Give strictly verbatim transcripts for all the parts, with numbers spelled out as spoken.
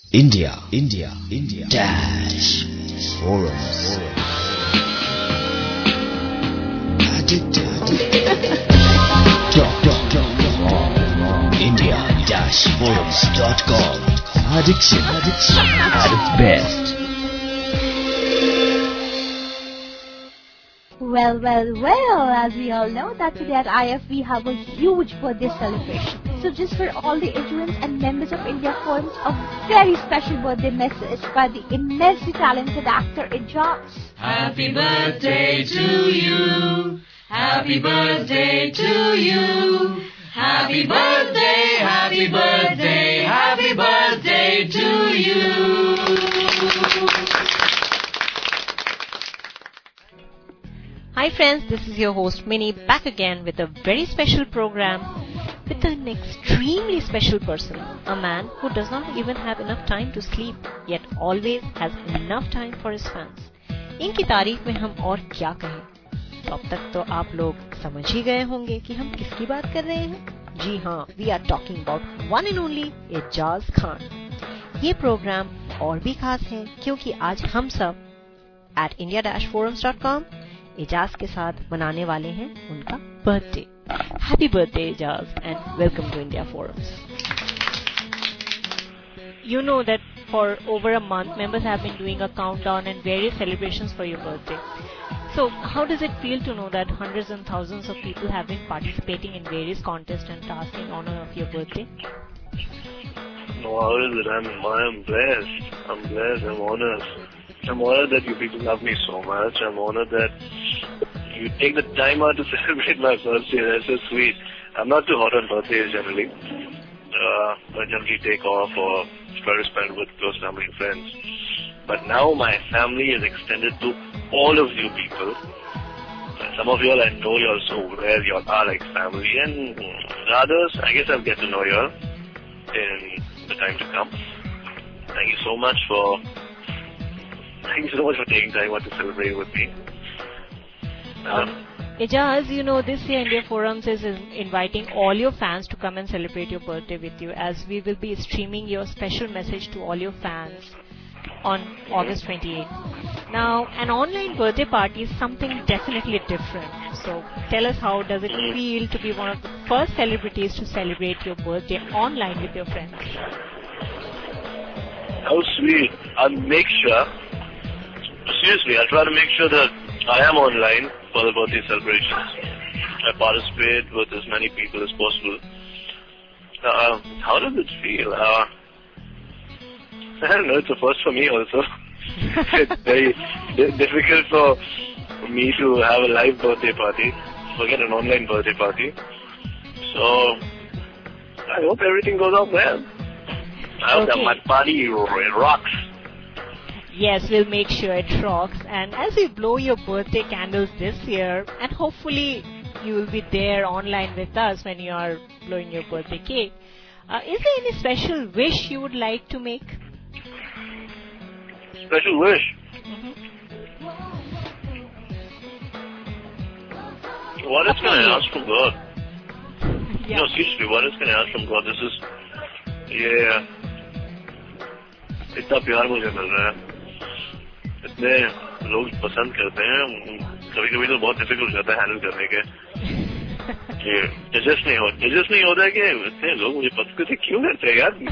India, India, India dash forums. Talk, talk, talk. India dash forums dot com. Addiction, addiction at its best. Well, well, well, as we all know that today at I F we have a huge birthday celebration. So just for all the Indians and members of India Forums, a very special birthday message by the immensely talented actor Ijaz. Happy birthday to you. Happy birthday to you. Happy birthday, happy birthday, happy birthday to you. Hi friends, this is your host Minnie back again with a very special program with an extremely special person, a man who does not even have enough time to sleep yet always has enough time for his fans. इनकी तारीफ में हम और क्या कहें? तो अब तक तो आप लोग समझ ही गए होंगे कि हम किसकी बात कर रहे हैं। जी हाँ, we are talking about one and only Ijaz Khan. ये प्रोग्राम और भी खास है क्योंकि आज हम सब at india dash forums dot com Ijaz के साथ मनाने वाले हैं उनका birthday. Happy birthday Ijaz and welcome to India forums. You know that for over a month members have been doing a countdown and various celebrations for your birthday. So how does it feel to know that hundreds and thousands of people have been participating in various contests and tasks in honor of your birthday? No, how is it? I'm, I'm blessed. I'm blessed. I'm honored. I'm honored that you people love me so much. I'm honored that you take the time out to celebrate my birthday. That's so sweet. I'm not too hot on birthdays generally. Uh, I generally take off or try to spend with close family and friends. But now my family is extended to all of you people. Some of you all I know you all so well. You all are like family. And the others, I guess I'll get to know you all in the time to come. Thank you so much for Thank you so much for taking time out to celebrate with me. Um, Ijaz, you know, this year India Forums is inviting all your fans to come and celebrate your birthday with you, as we will be streaming your special message to all your fans on August twenty-eighth. Now, an online birthday party is something definitely different. So, tell us, how does it feel to be one of the first celebrities to celebrate your birthday online with your friends? How sweet. I'll make sure, seriously, I'll try to make sure that I am online for the birthday celebrations. I participate with as many people as possible. Uh, how does it feel? Uh, I don't know, it's a first for me also. It's very d- difficult for me to have a live birthday party, forget an online birthday party. So, I hope everything goes out well. I hope Okay. that my party rocks. Yes, we'll make sure it rocks. And as we blow your birthday candles this year, and hopefully you will be there online with us when you are blowing your birthday cake, uh, is there any special wish you would like to make? Special wish? Mm-hmm. What else can I ask from God? Yeah. No, seriously, what else can I ask from God? This is, yeah, इतना प्यार मुझे मिल रहा है, इतने लोग पसंद करते हैं, कभी कभी तो बहुत डिफिकल्ट जाता है हैंडल करने के, कि एडजस्ट नहीं होता एडजस्ट नहीं होता है कि इतने लोग मुझे पसंद करते क्यों करते हैं यार,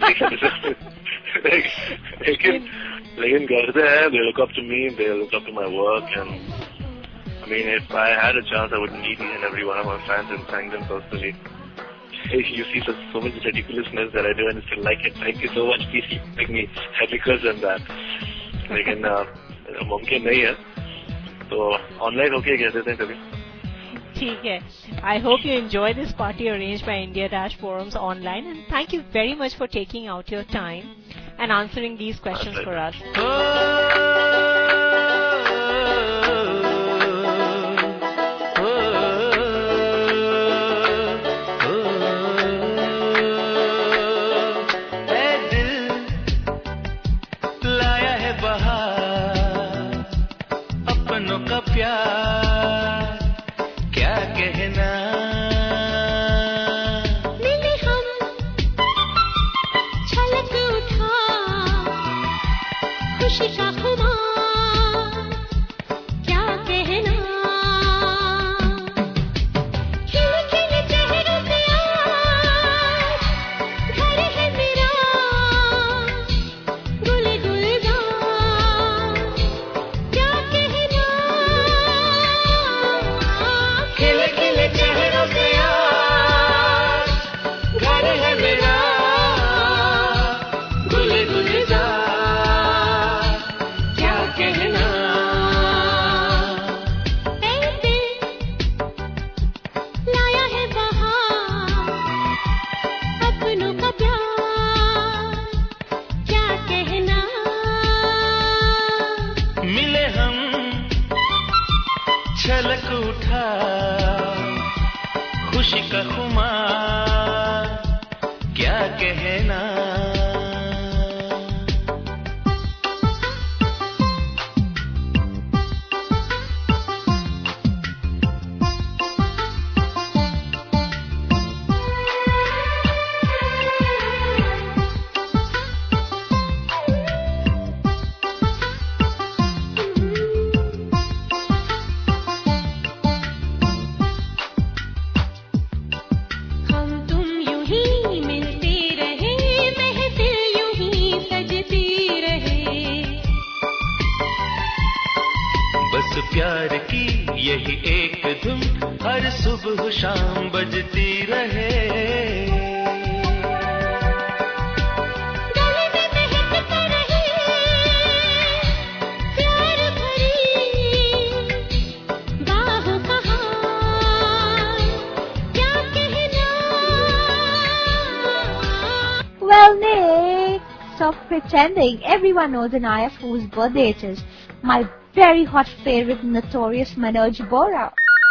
लेकिन लेकिन करते हैं, they look up to me, they look up to my work, and I mean, if I had a chance, I would meet each and every one of my fans and thank them personally. You see such, so much ridiculousness that I do and still like it. Thank you so much. Please keep making me happy because of that. लेकिन मुमकिन नहीं है, तो online होके कह देते हैं कभी. ठीक है. I hope you enjoy this party arranged by India Dash Forums online, and thank you very much for taking out your time and answering these questions for us. प्यार क्या कहना, मिले हम छलक उठा खुशी का खुमार क्या कहना खिल खिल चेहरों पे आज घर है मेरा गुल गुलजार क्या कहना खिल खिल चेहरों पे आज घर है मेरा गुल गुलजार क्या कहना ऐ दिल लाया है बहार अपनों का प्यार क्या कहना मिले हम छलक उठा खुशी का खुमार क्या कहना हम तुम यूं ही मिलते रहे महफिल यूं ही सजती रहे बस प्यार की यही एक धुन हर सुबह शाम बजती रहे गले में महकता रहे प्यार भरी बाहों का हार क्या कहना Well, Nick, stop pretending. Everyone knows in I F whose birthday it is. My very hot favorite, notorious Manoj Bora.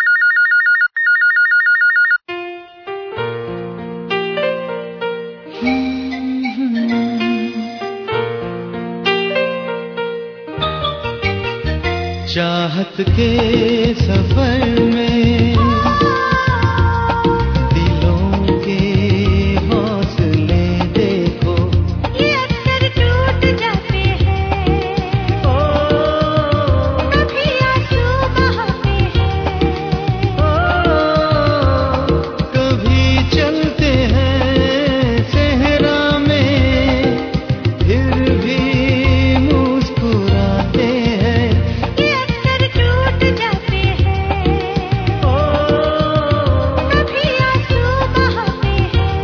चाहत के सफर में दिलों के हौसले देखो ये अक्सर टूट जाते हैं कभी आंसू बहाते हैं कभी चलते हैं सहरा में फिर भी मुस्कुराते हैं ये अक्सर टूट जाते हैं कभी आंसू बहाते हैं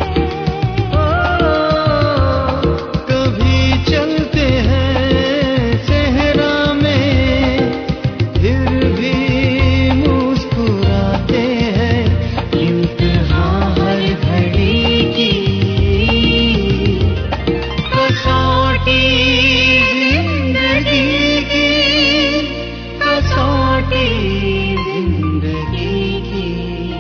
कभी चलते हैं सहरा में फिर भी मुस्कुराते हैं इम्तिहान हर घड़ी की कसौटी जिंदगी की कसौटी जिंदगी की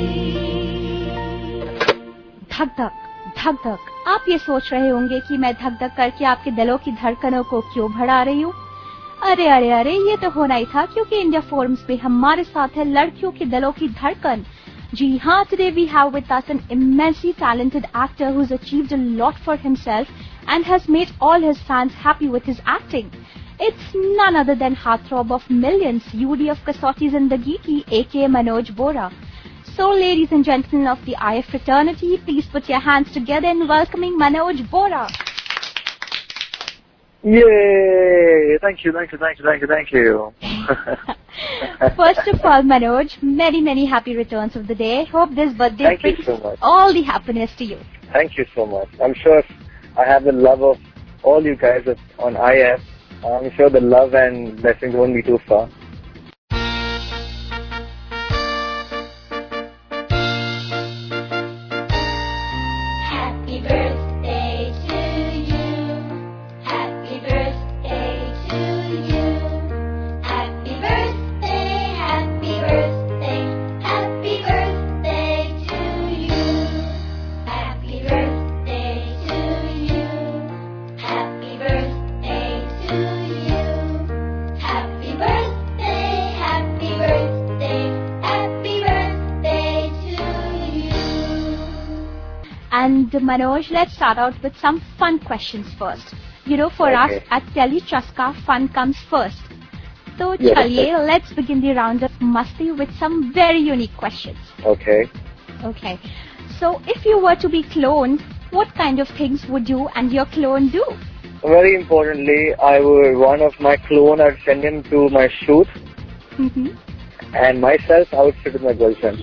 धक धक धक धक। आप ये सोच रहे होंगे कि मैं धक धक करके आपके दिलों की धड़कनों को क्यों बढ़ा रही हूँ। अरे अरे अरे, ये तो होना ही था क्योंकि इंडिया फोरम्स पे हमारे साथ है लड़कियों के दिलों की धड़कन। जी हाँ, today we have with us an immensely talented actor who's achieved a lot for himself and has made all his fans happy with his acting. It's none other than heartthrob of millions, U D of Kasauti Zindagi Ki, aka Manoj Bora. So, ladies and gentlemen of the I F fraternity, please put your hands together in welcoming Manoj Bora. Yay! Thank you, thank you, thank you, thank you, thank you. First of all, Manoj, many, many happy returns of the day. Hope this birthday Thank you brings so much. all the happiness to you. Thank you so much. I'm sure I have the love of all you guys on I F. I'm sure the love and blessings won't be too far. Happy birthday to you. Happy birthday to you. Happy birthday, happy birthday, happy birthday to you. Happy birthday to you. Happy birthday to you. Happy birthday, happy birthday, happy birthday to you. And Manoj, let's start out with some fun questions first. you know, for Okay. us at Telechaska, fun comes first. So, Yeah, that's chaliye, let's begin the round of Masti with some very unique questions. Okay. Okay. So, if you were to be cloned, what kind of things would you and your clone do? Very importantly, I would, one of my clone, I'd send him to my shoot, Mm-hmm. and myself, I would sit with my girlfriend.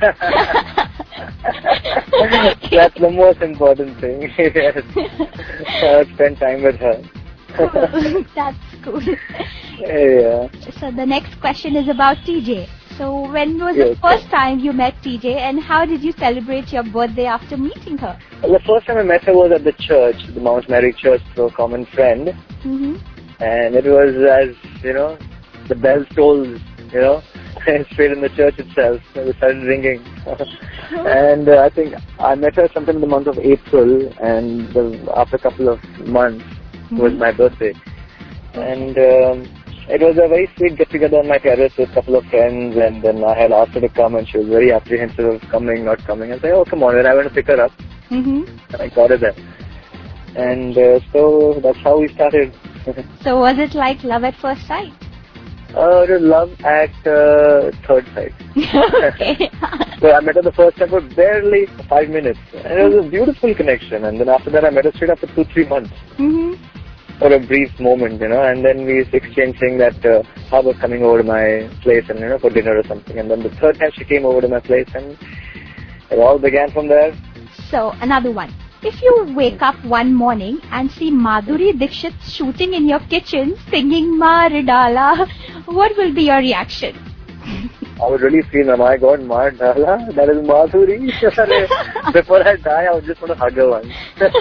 That's the most important thing. Yes. I would spend time with her. That's cool. Yeah. So, the next question is about T J. So, when was Yes. the first time you met T J, and how did you celebrate your birthday after meeting her? Well, the first time I met her was at the church, the Mount Mary Church, through a common friend. Mm-hmm. And it was as, you know, the bells tolled, you know, straight in the church itself. It started ringing. and uh, I think I met her sometime in the month of April, and the, after a couple of months was my birthday. And um, it was a very sweet get-together on my terrace with a couple of friends, and then I had asked her to come, and she was very apprehensive of coming, not coming. I said, oh, come on, and I went to pick her up, Mm-hmm. and I got her there. And uh, so that's how we started. So, was it like love at first sight? Uh, it was love at uh, third sight. Okay. So I met her the first time for barely five minutes. And it was a beautiful connection. And then after that, I met her straight after two, three months. Mm-hmm. For a brief moment, you know. And then we exchanged saying that uh, how about coming over to my place and, you know, for dinner or something. And then the third time she came over to my place, and it all began from there. So, another one. If you wake up one morning and see Madhuri Dixit shooting in your kitchen singing Maridala, what will be your reaction? I would really feel, oh my God, Mar Dhala, that is Madhuri. Before I die, I would just want to hug her once.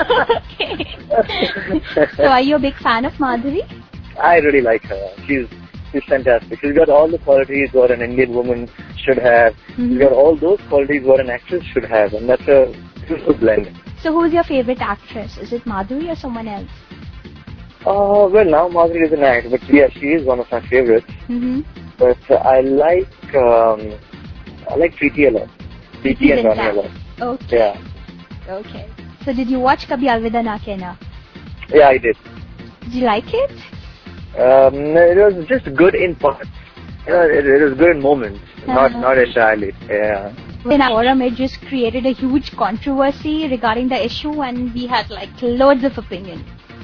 Okay. So, are you a big fan of Madhuri? I really like her. She's she's fantastic. She's got all the qualities what an Indian woman should have. Mm-hmm. She's got all those qualities what an actress should have, and that's a beautiful blend. So, who's your favorite actress? Is it Madhuri or someone else? Uh, well, now Madhuri is an act, but yeah, she is one of my favorites. Mm-hmm. But uh, I like um, I like Preeti a lot. Preeti and Rani a lot. Okay. Yeah, Okay. So, did you watch Kabhi Alvida Na Kehna? yeah, I did. Did you like it? Um, it was just good in parts. You know, it, it was good in moments, not Uh-huh. not entirely. Yeah. In our forum, it just created a huge controversy regarding the issue, and we had like loads of opinion.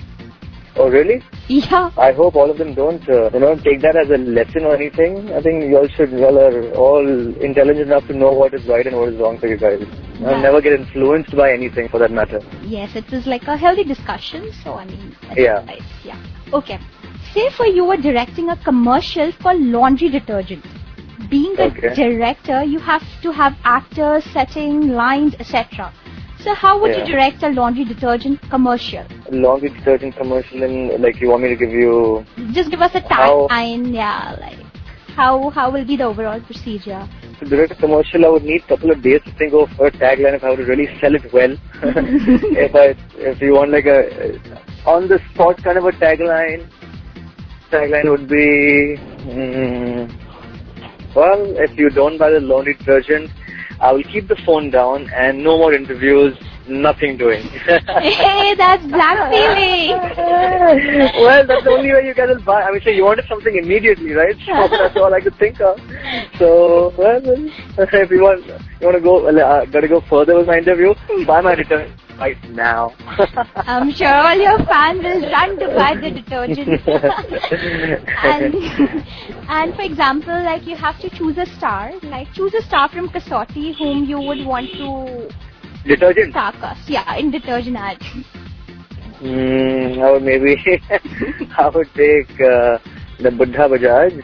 Oh, really? Yeah. I hope all of them don't, uh, you know, take that as a lesson or anything. I think you all should, you all are all intelligent enough to know what is right and what is wrong for you guys. Yeah. And never get influenced by anything for that matter. Yes, it was like a healthy discussion. So I mean, that's Yeah. nice. Yeah. Okay. Say for you were directing a commercial for laundry detergent. Being a Okay. director, you have to have actors, setting, lines, et cetera. So how would Yeah. you direct a laundry detergent commercial? Laundry detergent commercial, and like you want me to give you. Just give us a How- tagline. Yeah, like how how will be the overall procedure? To direct a commercial, I would need a couple of days to think of a tagline if I were to really sell it well. if I, if you want like a on the spot kind of a tagline, tagline would be, mm, well, if you don't buy the laundry detergent, I will keep the phone down and no more interviews, nothing doing. Hey, that's blackmailing. Well, that's the only way you guys will buy. I mean, so you wanted something immediately, right? So that's all I could think of. So, well, if you want, you want to go, well, uh, got to go further with my interview, buy my return right now. I'm sure all your fans will run to buy the detergent. and, and for example, like you have to choose a star, like choose a star from Kasauti whom you would want to Detergent? star cast. Yeah, in detergent ad. Mm, I would maybe, I would take uh, the Buddha Bajaj.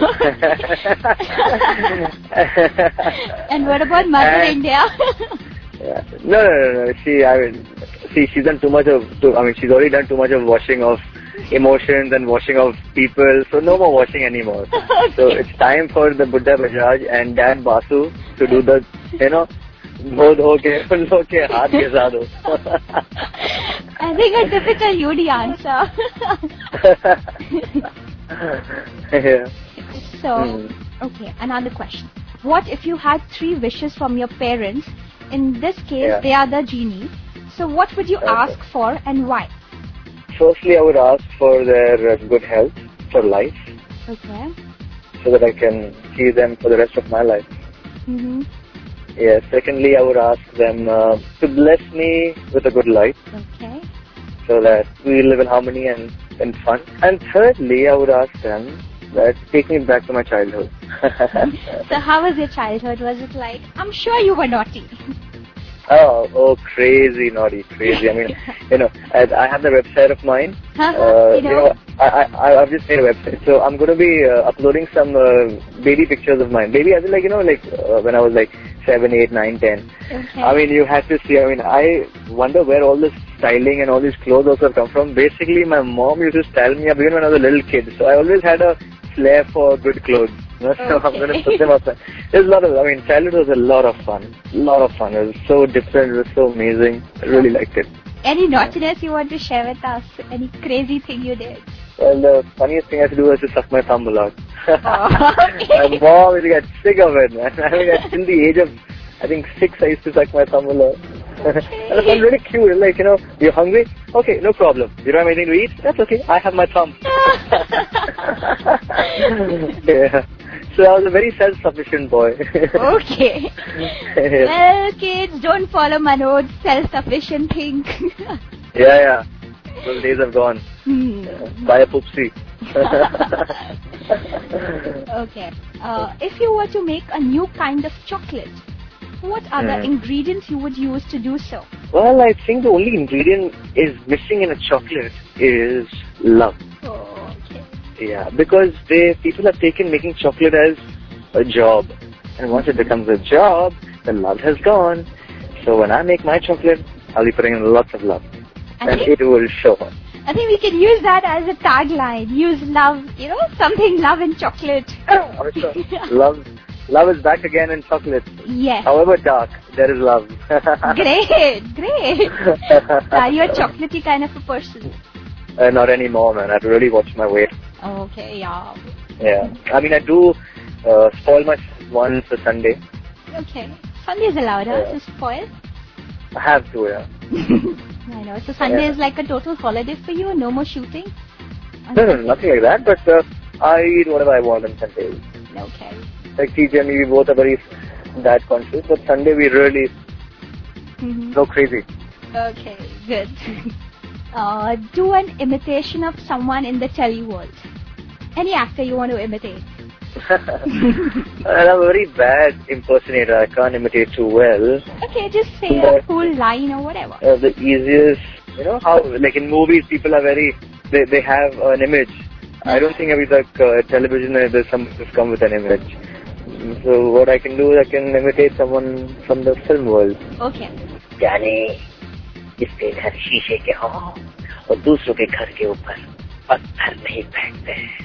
And what about Mother And- India? Yeah. No, no, no, no. She, I mean, see, she's done too much of. Too, I mean, she's already done too much of washing of emotions and washing of people. So no more washing anymore. So it's time for the Buddha Bajaj and Dan Basu to do the, you know, धो धो के उन लोग के हाथ घिसा दो. I think a typical U D answer. Yeah. So, Hmm. okay, another question. What if you had three wishes from your parents? In this case, Yeah. they are the genie. So what would you Okay. ask for and why? firstly, I would ask for their uh, good health for life, Okay. so that I can see them for the rest of my life. Mm-hmm. Yeah. Secondly, I would ask them uh, to bless me with a good life, Okay. so that we live in harmony and, and fun. And thirdly, I would ask them that take me back to my childhood. So how was your childhood? Was it like, I'm sure you were naughty. Oh, oh, crazy naughty, crazy. I mean, you know, I, I have the website of mine. Uh-huh, Uh, you you know. know, I, I, I've just made a website. So I'm going to be uh, uploading some uh, baby pictures of mine. Baby, as in like, you know, like uh, when I was like seven, eight, nine, ten. Okay. I mean, you had to see, I mean, I wonder where all this styling and all these clothes also have come from. Basically, my mom used to style me up even when I was a little kid. So I always had a flair for good clothes. You know? So I'm going to put them up there. There's a lot of, I mean, childhood was a lot of fun. A lot of fun. It was so different. It was so amazing. I really liked it. Any naughtiness you want to share with us? Any crazy thing you did? Well, the funniest thing I had to do was to suck my thumb a lot. Oh, okay. My mom used to get sick of it, man. I mean, at- till the age of, I think, six, I used to suck my thumb a lot. And I found it really cute. Like, you know, you're hungry? Okay, no problem. You don't have anything to eat? That's okay. I have my thumb. Yeah. So I was a very self-sufficient boy. Okay. Yeah. Well, kids, don't follow Manoj's self-sufficient thing. Yeah, yeah. Those days have gone. Hmm. Buy a poopsie. Okay. Uh, if you were to make a new kind of chocolate, what are the Hmm. ingredients you would use to do so? Well, I think the only ingredient is missing in a chocolate is love. Oh, okay. Yeah, because they people have taken making chocolate as a job, and once it becomes a job, the love has gone. So when I make my chocolate, I'll be putting in lots of love, I and think, it will show. I think we can use that as a tagline. Use love, you know, something love in chocolate. I'm sure. Love, love is back again in chocolate. Yes. However dark, there is love. Great, great. Are you a chocolatey kind of a person? Uh, not anymore, man. I have to really watch my weight. Okay, yeah. Yeah, I mean, I do uh, spoil myself once a Sunday. Okay. Sunday is allowed, huh, Yeah. to spoil? I have to, yeah. I know. So Sunday Yeah. is like a total holiday for you? No more shooting? No, no, nothing like that. But uh, I eat whatever I want on Sundays. Okay. Like T J and me, we both are very diet conscious. But Sunday we really Mm-hmm. go crazy. Okay, good. Uh, do an imitation of someone in the telly world. Any actor you want to imitate. And I'm a very bad impersonator. I can't imitate too well. Okay, just say Yeah. a cool line or whatever. Uh, the easiest, you know, how like in movies people are very, they they have an image. I don't think every like uh, television uh, there's some who's come with an image. So what I can do is I can imitate someone from the film world. Okay. जाने इसके घर शीशे के हों और दूसरों के घर के ऊपर पत्थर नहीं फेंकते हैं।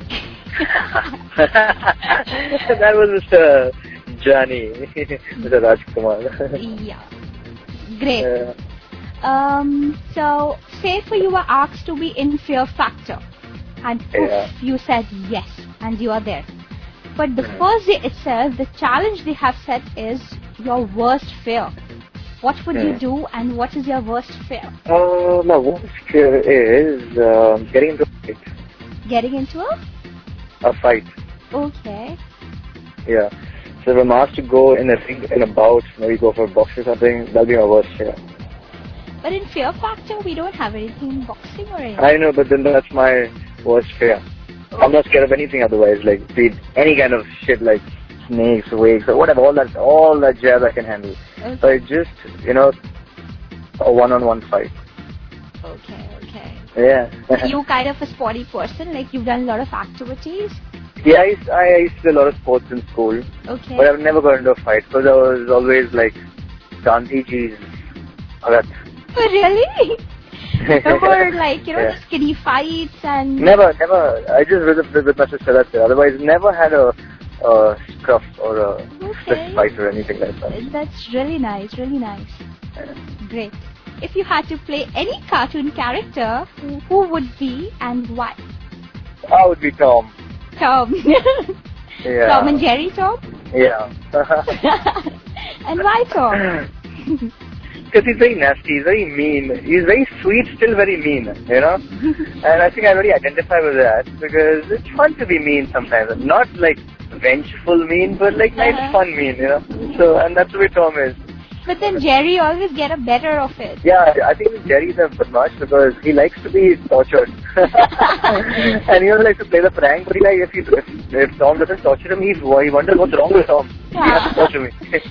That was Mister Johnny, Mister Rajkumar. Yeah. Great. Uh, Um, so, say for you were asked to be in Fear Factor, and poof, Yeah. you said yes, and you are there. But the first day itself, the challenge they have set is your worst fear. What would you Hmm. do, and what is your worst fear? uh, my worst fear is uh, getting into a fight. Getting into a? A fight. Okay. Yeah. So if I'm asked to go in a ring, in a bout, maybe go for a box or something, that'll be my worst fear. But in Fear Factor, we don't have anything in boxing or anything. I know, but then that's my worst fear. I'm not scared of anything otherwise, like be it any kind of shit like snakes, wakes, or whatever, all that, all that jazz I can handle. Okay. But just, you know, a one-on-one fight. Okay, okay. Yeah. You kind of a sporty person, like you've done a lot of activities. Yeah, I used, I used to do a lot of sports in school, Okay. but I've never got into a fight because I was always like, Gandhi ji's Bhagat. Oh, really? Never like, you know, Yeah. the skinny fights and... Never, never. I just with, with, with my sister, that's it. Otherwise, never had a, a scruff or a Okay. fist fight or anything like that. That's really nice, really nice. Great. If you had to play any cartoon character, who would be and why? I would be Tom. Tom. Yeah. Tom and Jerry Tom? Yeah. And why Tom? because he's very nasty, he's very mean. He's very sweet, still very mean, you know. And I think I really identify with that because it's fun to be mean sometimes. Not like vengeful mean, but like nice Uh-huh. fun mean, you know. So, and that's the way Tom is. But then Jerry always get a better of it. Yeah, I think Jerry's a badmash because he likes to be tortured. And he also likes to play the prank, but he like, if, he, if, if Tom doesn't torture him, he's, he wonders what's wrong with Tom. He has to torture me.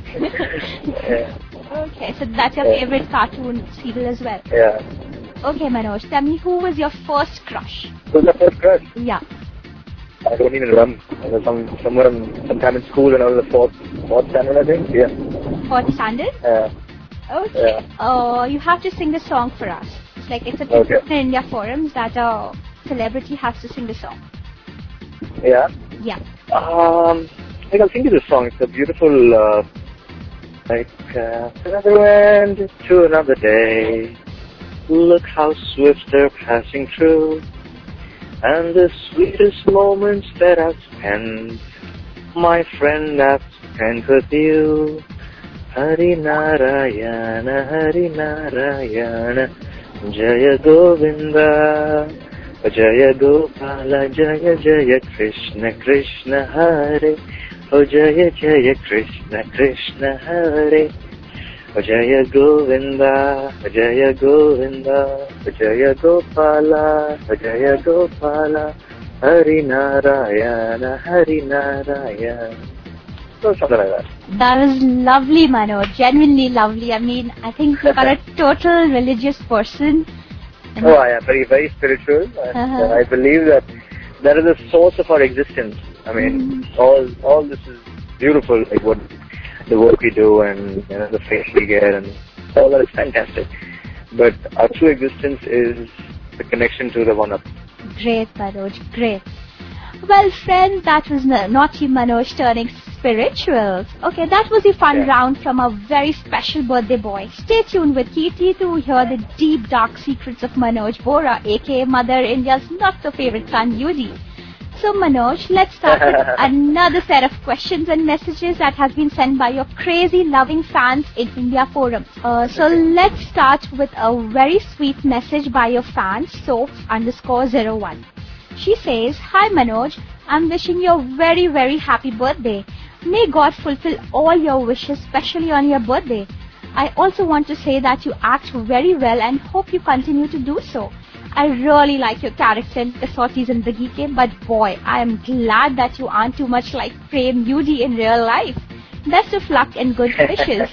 Yeah. Okay, so that's your Yeah. favorite cartoon serial as well. Yeah. Okay, Manoj, tell me who was your first crush? Who was my first crush? Yeah. I don't even remember. It was some, somewhere in, sometime in school when I was in the fourth, fourth standard, I think. Yeah. Fourth standard? Yeah. Okay. Yeah. Uh, you have to sing the song for us. It's like it's a Okay. tradition in India forums that a celebrity has to sing the song. Yeah. Yeah. Um, I think I'll sing you this song. It's a beautiful, uh, like, uh, another end to another day. Look how swift they're passing through. And the sweetest moments that I've spent, my friend, I've spent with you. Hari Narayana, Hari Narayana, Jaya Govinda, Jaya Gopala, Jaya Jaya Krishna, Krishna Hare, O Jaya Jaya Krishna, Krishna Hare, O Jaya Govinda, O Jaya Govinda, O Jaya Gopala, O Jaya Gopala, Hari Narayana, Hari Narayana. So something like that. That was lovely, Manoj. Genuinely lovely. I mean, I think you are a total religious person. And Oh, I am very, very spiritual. And Uh-huh. uh, I believe that that is the source of our existence. I mean, all all this is beautiful, like what the work we do and you know, the faith we get and all that is fantastic. But our true existence is the connection to the one up. Great, Manoj. Great. Well, friends, that was Na- Naughty Manoj turning spirituals. Okay, that was the fun Yeah. round from a very special birthday boy. Stay tuned with Kirti to hear the deep, dark secrets of Manoj Bora, aka Mother India's not-so-favorite son, Yudi. So, Manoj, let's start with another set of questions and messages that has been sent by your crazy, loving fans in India forums. Uh, so, let's start with a very sweet message by your fan, soaps underscore zero one. She says, Hi Manoj, I'm wishing you a very, very happy birthday. May God fulfill all your wishes, especially on your birthday. I also want to say that you act very well and hope you continue to do so. I really like your character in Kasauti Zindagi Ke, but boy, I am glad that you aren't too much like Prem Yudi in real life. Best of luck and good wishes.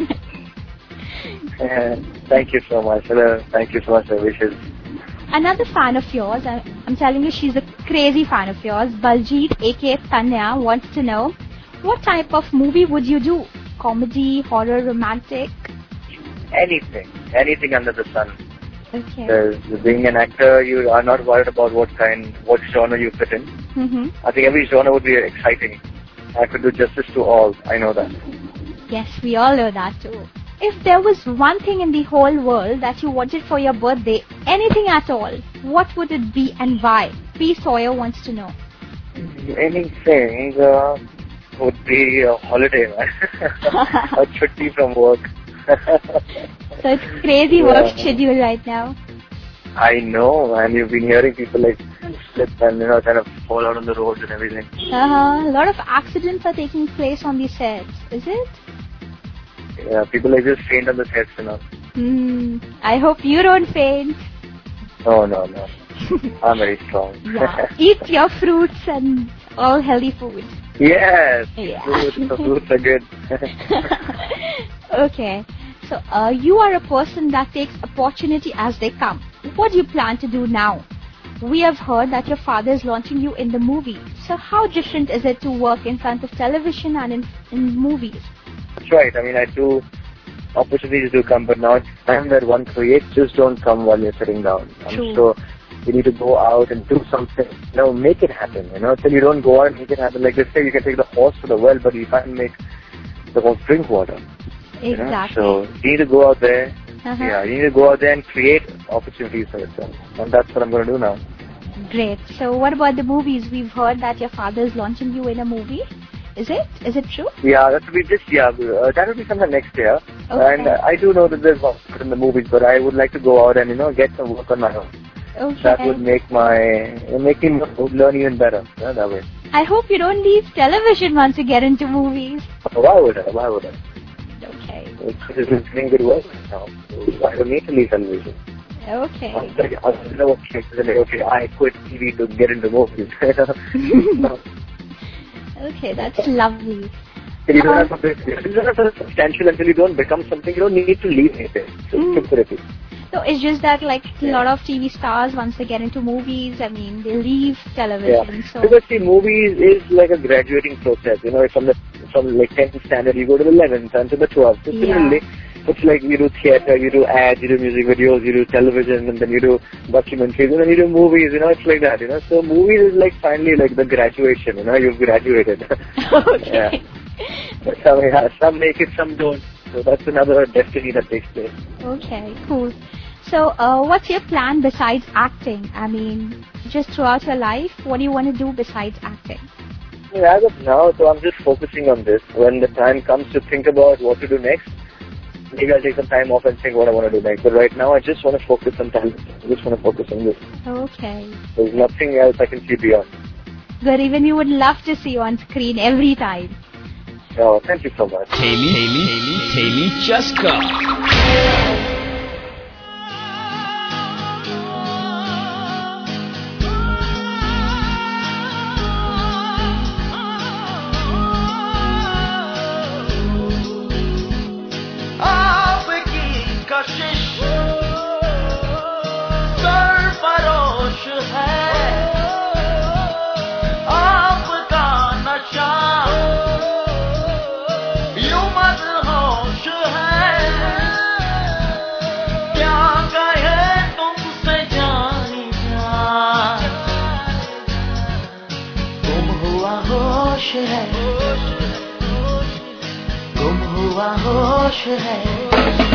Uh, thank you so much. Hello. Thank you so much for wishes. Another fan of yours, I- I'm telling you she's a crazy fan of yours, Baljeet aka Tanya, wants to know, what type of movie would you do? Comedy, horror, romantic? Anything. Anything under the sun. Okay. Because being an actor, you are not worried about what kind, what genre you fit in. Mm-hmm. I think every genre would be exciting. I could do justice to all. I know that. Yes, we all know that too. If there was one thing in the whole world that you wanted for your birthday, anything at all, what would it be and why? P. Sawyer wants to know. Anything uh, would be a holiday, man. A chutti from work. So it's crazy work Yeah. schedule right now. I know, and you've been hearing people like slip and you know kind of fall out on the roads and everything. Uh-huh. A lot of accidents are taking place on the sets, is it? Yeah, people like just faint on the sets, you know. Hmm. I hope you don't faint. No, no, no. I'm very strong. Yeah. Eat your fruits and all healthy food. Yes. Yeah. Fruits, the fruits are good. Okay. So, uh, you are a person that takes opportunity as they come. What do you plan to do now? We have heard that your father is launching you in the movie. So, how different is it to work in front of television and in, in movies? That's right. I mean, I do. Opportunities do come, but now time that one creates just don't come while you're sitting down. True. I'm sure you need to go out and do something. You know, make it happen. You know, till you don't go out and make it happen. Like let's say you can take the horse to the well, but you can't make the horse drink water. You know? Exactly. So you need to go out there. Uh-huh. Yeah, you need to go out there and create opportunities for yourself, and that's what I'm going to do now. Great. So, what about the movies? We've heard that your father is launching you in a movie. Is it? Is it true? Yeah, that will be this year. Uh, that will be sometime next year. Okay. And uh, I do know that there's work in the movies, but I would like to go out and, you know, get some work on my own. Okay. That would make my, make me learn even better, yeah, that way. I hope you don't leave television once you get into movies. Why would I? Why would I? Okay. It's just doing good work now. So I don't need to leave television. Okay. I was like, I was like, okay, okay, I quit T V to get into movies. No. Okay, that's lovely. You don't Um, have something, you don't have something substantial until you don't become something. You don't need to leave anything. So Mm. stupidity. So it's just that like a Yeah. lot of T V stars, once they get into movies, I mean, they leave Yeah. television. So Because see, movies is like a graduating process. You know, from the from like tenth standard, you go to the eleventh and to the twelfth. So Yeah. similarly, it's like you do theater, you do ads, you do music videos, you do television, and then you do documentaries, and then you do movies. You know, it's like that. You know, so movies is like finally like the graduation. You know, you've graduated. okay. Yeah. But some, yeah, some make it, some don't. So that's another destiny that takes place. Okay, cool. So, uh, what's your plan besides acting? I mean, just throughout your life, what do you want to do besides acting? Yeah, as of now, so I'm just focusing on this. When the time comes to think about what to do next, maybe I'll take some time off and think what I want to do next. But right now, I just want to focus on talent. I just want to focus on this. Okay. There's nothing else I can see beyond. Good, even we would love to see you on screen every time. Oh, thank you so much. Taimi, Taimi, Taimi Chaska. आपकी कशिश सरफरोश है, आपका नशा यूं मदहोश है, क्या कहे तुमसे जानी जान, गुम हुआ होश है, गुम हुआ होश है।